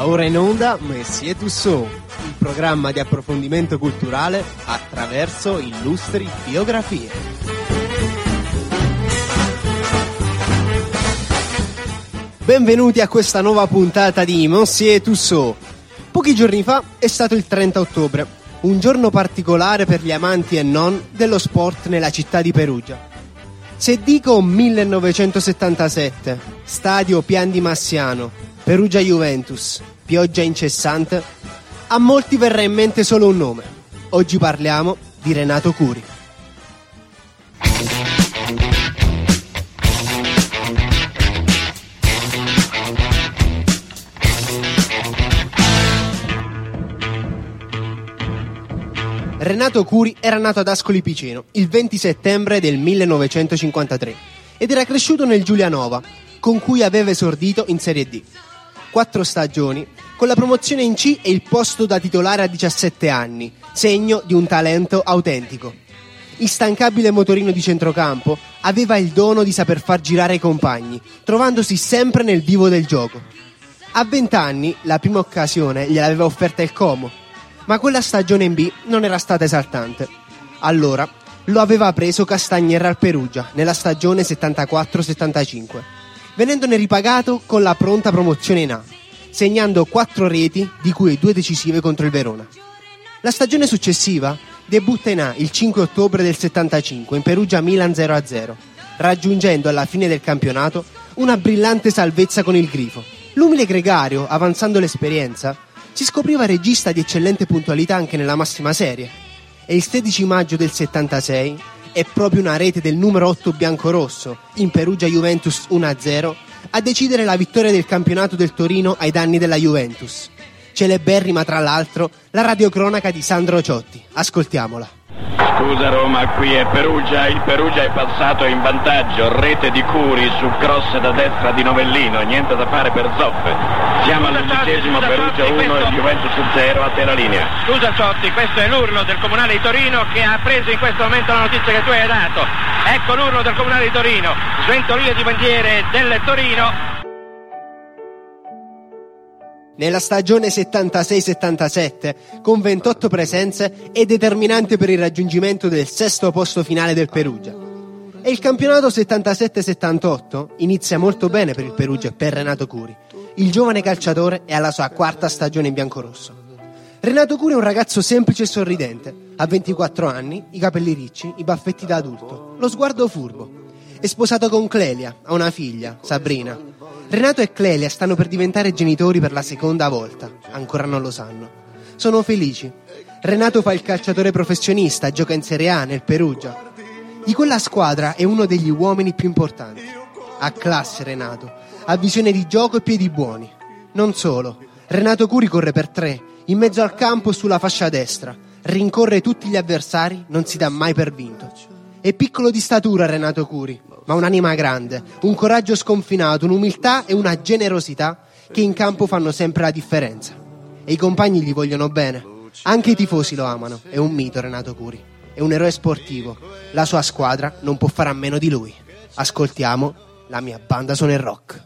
Va ora in onda Messier Tussaud, il programma di approfondimento culturale attraverso illustri biografie. Benvenuti a questa nuova puntata di Messier Tussaud. Pochi giorni fa è stato il 30 ottobre, un giorno particolare per gli amanti e non dello sport nella città di Perugia. Se dico 1977, stadio Pian di Massiano, Perugia Juventus, pioggia incessante, a molti verrà in mente solo un nome. Oggi parliamo di Renato Curi. Renato Curi era nato ad Ascoli Piceno il 20 settembre del 1953 ed era cresciuto nel Giulianova, con cui aveva esordito in Serie D. 4 stagioni, con la promozione in C e il posto da titolare a 17 anni, segno di un talento autentico. Instancabile motorino di centrocampo, aveva il dono di saper far girare i compagni, trovandosi sempre nel vivo del gioco. A 20 anni, la prima occasione gliel'aveva offerta il Como, ma quella stagione in B non era stata esaltante. Allora lo aveva preso Castagniera al Perugia nella stagione 74-75, venendone ripagato con la pronta promozione in A, segnando 4 reti, di cui 2 decisive contro il Verona. La stagione successiva debutta in A il 5 ottobre del 75 in Perugia Milan 0-0, raggiungendo alla fine del campionato una brillante salvezza con il Grifo. L'umile gregario, avanzando l'esperienza, si scopriva regista di eccellente puntualità anche nella massima serie, e il 16 maggio del 76 è proprio una rete del numero 8 biancorosso in Perugia Juventus 1-0 a decidere la vittoria del campionato del Torino ai danni della Juventus. Celeberrima tra l'altro la radiocronaca di Sandro Ciotti. Ascoltiamola. Scusa Roma, qui è Perugia, il Perugia è passato in vantaggio, rete di Curi su cross da destra di Novellino, niente da fare per Zoffe. Siamo all'11° Perugia 1 e Juventus 0, a te la linea. Scusa Ciotti, questo è l'urlo del Comunale di Torino che ha preso in questo momento la notizia che tu hai dato. Ecco l'urlo del Comunale di Torino, sventolio di bandiere del Torino. Nella stagione 76-77, con 28 presenze, è determinante per il raggiungimento del 6° posto finale del Perugia. E il campionato 77-78 inizia molto bene per il Perugia e per Renato Curi. Il giovane calciatore è alla sua 4ª stagione in biancorosso. Renato Curi è un ragazzo semplice e sorridente. Ha 24 anni, i capelli ricci, i baffetti da adulto, lo sguardo furbo. È sposato con Clelia, ha una figlia, Sabrina. Renato e Clelia stanno per diventare genitori per la 2ª volta, ancora non lo sanno. Sono felici. Renato fa il calciatore professionista, gioca in Serie A nel Perugia. Di quella squadra è uno degli uomini più importanti. Ha classe Renato, ha visione di gioco e piedi buoni. Non solo, Renato Curi corre per 3, in mezzo al campo sulla fascia destra, rincorre tutti gli avversari, non si dà mai per vinto. È piccolo di statura Renato Curi, ma un'anima grande, un coraggio sconfinato, un'umiltà e una generosità che in campo fanno sempre la differenza. E i compagni gli vogliono bene, anche i tifosi lo amano. È un mito Renato Curi, è un eroe sportivo, la sua squadra non può fare a meno di lui. Ascoltiamo La mia banda suona il rock.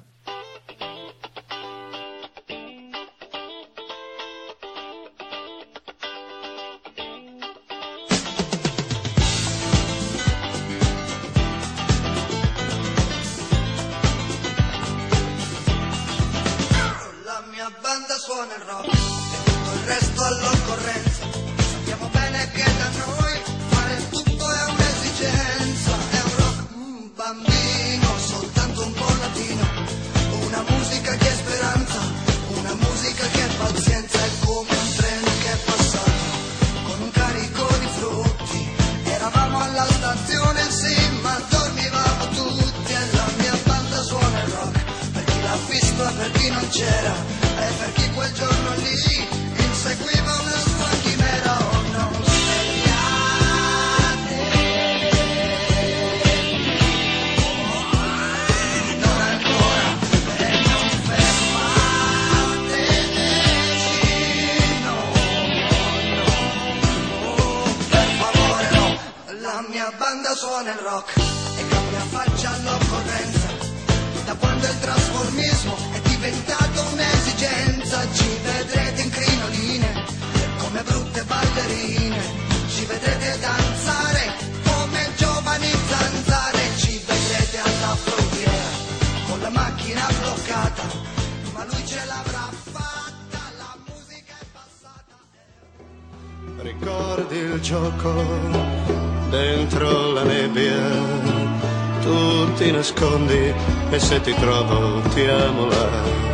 Suona il rock e tutto il resto all'occorrenza. Sappiamo bene che da noi fare tutto è un'esigenza. È un rock bambino, soltanto un po' latino. Una musica che è speranza, una musica che è pazienza. È come un treno che è passato con un carico di frutti. Eravamo alla stazione, sì, ma dormivamo tutti. E la mia banda suona il rock, per chi l'ha visto e per chi non c'era. E per chi quel giorno lì inseguiva una sua chimera. Oh, non svegliate, non ancora, e non fermateci, no, per favore no. La mia banda suona il rock e cambia faccia all'occorrenza. Da quando il trasformismo è diventato un'esigenza, Ricordi il gioco dentro la nebbia, tu ti nascondi e se ti trovo ti amo là,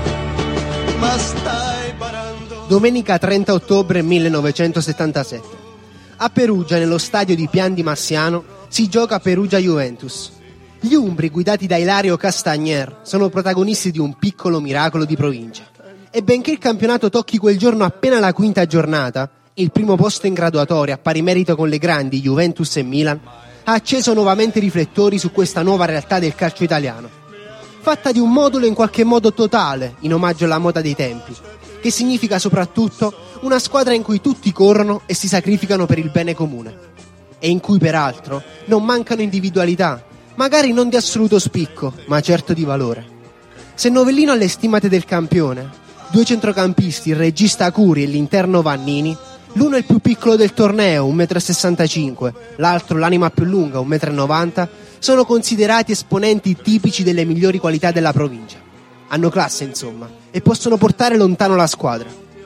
ma stai barando. Domenica 30 ottobre 1977. A Perugia, nello stadio di Pian di Massiano, si gioca Perugia-Juventus. Gli umbri, guidati da Ilario Castagner, sono protagonisti di un piccolo miracolo di provincia. E benché il campionato tocchi quel giorno appena la quinta giornata, il primo posto in graduatoria a pari merito con le grandi Juventus e Milan ha acceso nuovamente i riflettori su questa nuova realtà del calcio italiano, fatta di un modulo in qualche modo totale, in omaggio alla moda dei tempi, che significa soprattutto una squadra in cui tutti corrono e si sacrificano per il bene comune, e in cui peraltro non mancano individualità, magari non di assoluto spicco, ma certo di valore. Se Novellino ha le stimate del campione, due centrocampisti, il regista Curi e l'interno Vannini, l'uno è il più piccolo del torneo, 1,65 m, l'altro l'anima più lunga, 1,90 m, sono considerati esponenti tipici delle migliori qualità della provincia. Hanno classe, insomma, e possono portare lontano la squadra.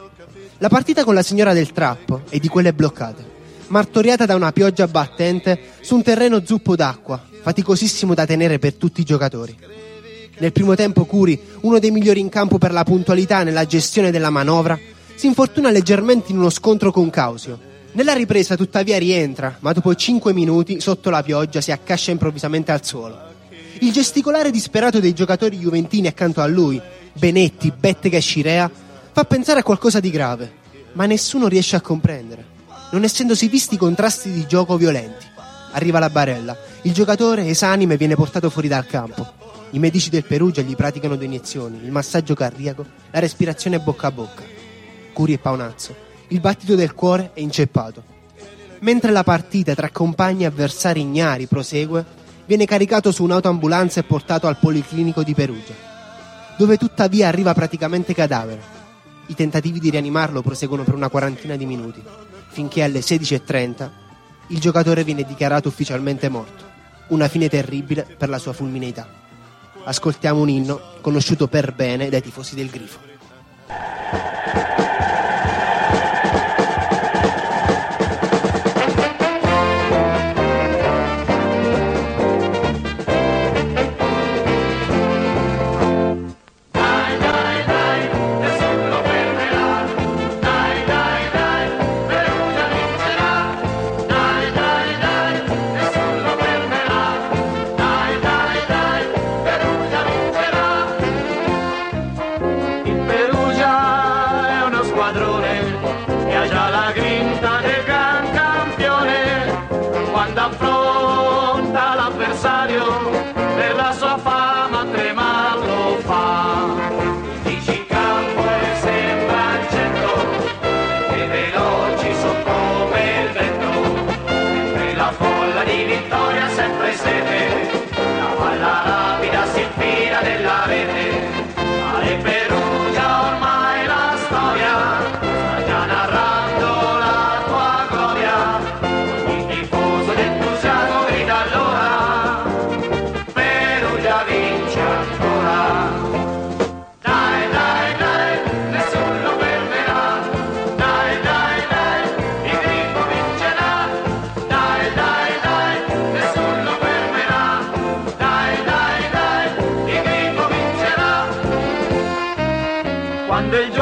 La partita con la signora del Trappo è di quelle bloccate, martoriata da una pioggia battente su un terreno zuppo d'acqua, faticosissimo da tenere per tutti i giocatori. Nel primo tempo Curi, uno dei migliori in campo per la puntualità nella gestione della manovra, si infortuna leggermente in uno scontro con Causio. Nella ripresa tuttavia rientra, ma dopo 5 minuti, sotto la pioggia, si accascia improvvisamente al suolo. Il gesticolare disperato dei giocatori juventini accanto a lui, Benetti, Bettega e Scirea, fa pensare a qualcosa di grave, ma nessuno riesce a comprendere, non essendosi visti contrasti di gioco violenti. Arriva la barella, il giocatore esanime viene portato fuori dal campo. I medici del Perugia gli praticano 2 iniezioni, il massaggio cardiaco, la respirazione bocca a bocca. Curi e Paonazzo, il battito del cuore è inceppato. Mentre la partita tra compagni e avversari ignari prosegue, viene caricato su un'autoambulanza e portato al Policlinico di Perugia, dove tuttavia arriva praticamente cadavere. I tentativi di rianimarlo proseguono per una quarantina di minuti, finché alle 16:30 il giocatore viene dichiarato ufficialmente morto. Una fine terribile per la sua fulmineità. Ascoltiamo un inno conosciuto per bene dai tifosi del Grifo. Quando il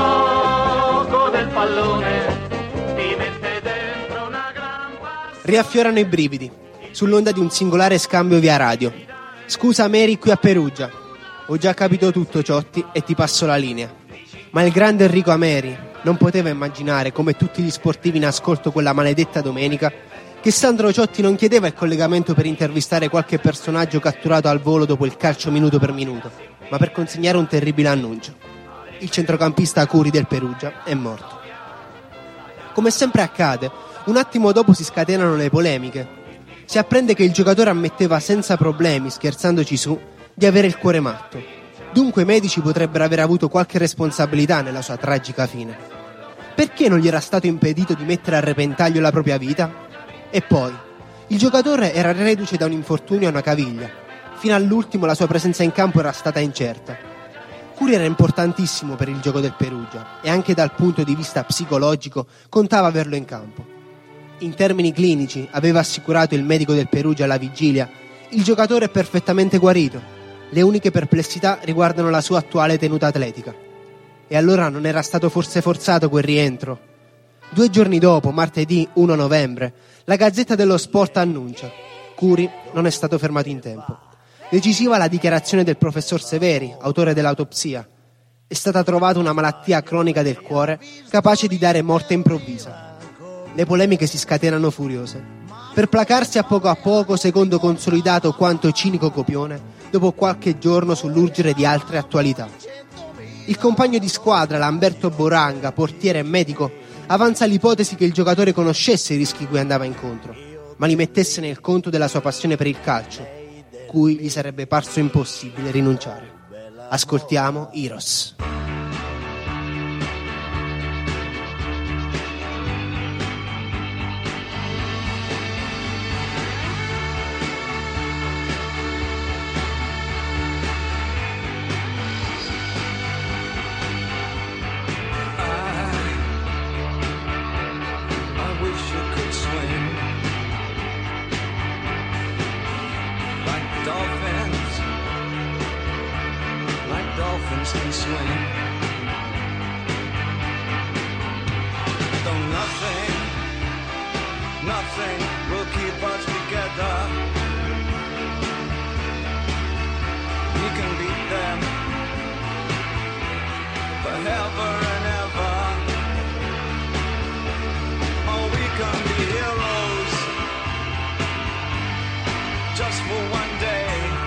gioco del pallone ti mette dentro una gran passione. Riaffiorano i brividi sull'onda di un singolare scambio via radio. Scusa Mary, qui a Perugia. Ho già capito tutto, Ciotti, e ti passo la linea. Ma il grande Enrico Ameri non poteva immaginare, come tutti gli sportivi in ascolto quella maledetta domenica, che Sandro Ciotti non chiedeva il collegamento per intervistare qualche personaggio catturato al volo dopo il calcio minuto per minuto, ma per consegnare un terribile annuncio. Il centrocampista Curi del Perugia è morto. Come sempre accade, un attimo dopo si scatenano le polemiche. Si apprende che il giocatore ammetteva senza problemi, scherzandoci su, di avere il cuore matto. Dunque i medici potrebbero aver avuto qualche responsabilità nella sua tragica fine. Perché non gli era stato impedito di mettere a repentaglio la propria vita? E poi, il giocatore era reduce da un infortunio a una caviglia. Fino all'ultimo la sua presenza in campo era stata incerta. Curi era importantissimo per il gioco del Perugia e anche dal punto di vista psicologico contava averlo in campo. in termini clinici, aveva assicurato il medico del Perugia alla vigilia, il giocatore è perfettamente guarito. Le uniche perplessità riguardano la sua attuale tenuta atletica. E allora non era stato forse forzato quel rientro? 2 giorni dopo, martedì 1 novembre, la Gazzetta dello Sport annuncia: Curi non è stato fermato in tempo. Decisiva la dichiarazione del professor Severi, autore dell'autopsia. È stata trovata una malattia cronica del cuore capace di dare morte improvvisa. Le polemiche si scatenano furiose. Per placarsi a poco, secondo consolidato quanto cinico copione, dopo qualche giorno sull'urgere di altre attualità. Il compagno di squadra, Lamberto Boranga, portiere e medico, avanza l'ipotesi che il giocatore conoscesse i rischi cui andava incontro, ma li mettesse nel conto della sua passione per il calcio, cui gli sarebbe parso impossibile rinunciare. Ascoltiamo Heroes. Dolphins can swim. Though nothing will keep us together. We can beat them forever and ever. Oh, we can be heroes just for one day.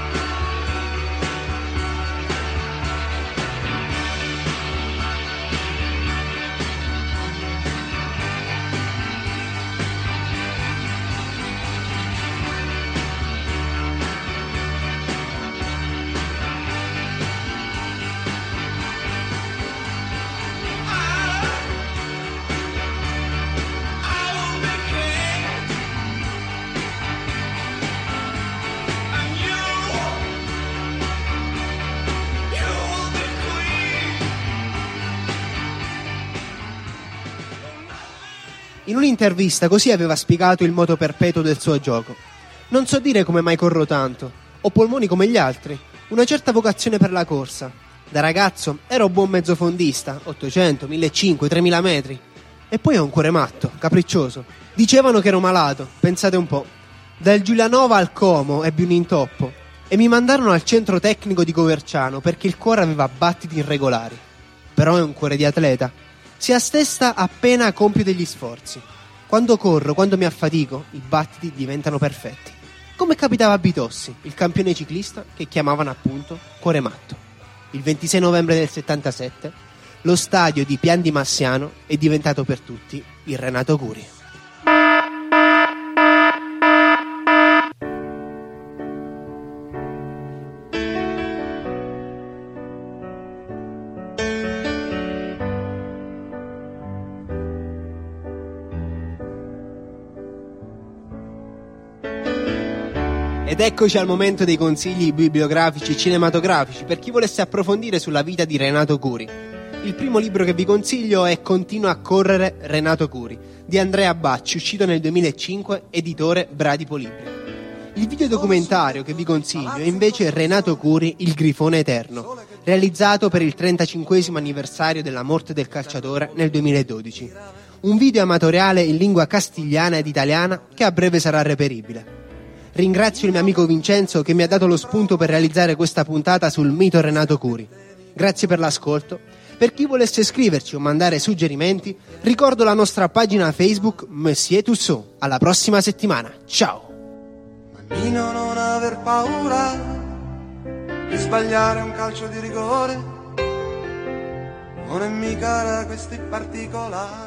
In un'intervista così aveva spiegato il moto perpetuo del suo gioco. Non so dire come mai corro tanto. Ho polmoni come gli altri, una certa vocazione per la corsa. Da ragazzo ero buon mezzofondista, 800, 1500, 3000 metri. E poi ho un cuore matto, capriccioso. Dicevano che ero malato, pensate un po'. Dal Giulianova al Como ebbi un intoppo e mi mandarono al centro tecnico di Coverciano perché il cuore aveva battiti irregolari. Però è un cuore di atleta. Si assesta appena compio degli sforzi. Quando corro, quando mi affatico, i battiti diventano perfetti. Come capitava a Bitossi, il campione ciclista che chiamavano appunto Cuore Matto. Il 26 novembre del 77, lo stadio di Pian di Massiano è diventato per tutti il Renato Curi. Ed eccoci al momento dei consigli bibliografici e cinematografici per chi volesse approfondire sulla vita di Renato Curi. Il primo libro che vi consiglio è Continua a correre Renato Curi di Andrea Bacci, uscito nel 2005, editore Bradipo Libri. Il videodocumentario che vi consiglio è invece Renato Curi, il grifone eterno, realizzato per il 35° anniversario della morte del calciatore nel 2012. Un video amatoriale in lingua castigliana ed italiana che a breve sarà reperibile. Ringrazio il mio amico Vincenzo che mi ha dato lo spunto per realizzare questa puntata sul mito Renato Curi. Grazie per l'ascolto. Per chi volesse scriverci o mandare suggerimenti, ricordo la nostra pagina Facebook Monsieur Tussaud. Alla prossima settimana. Ciao! Nino, non aver paura di sbagliare un calcio di rigore, non è mica da questi particolari.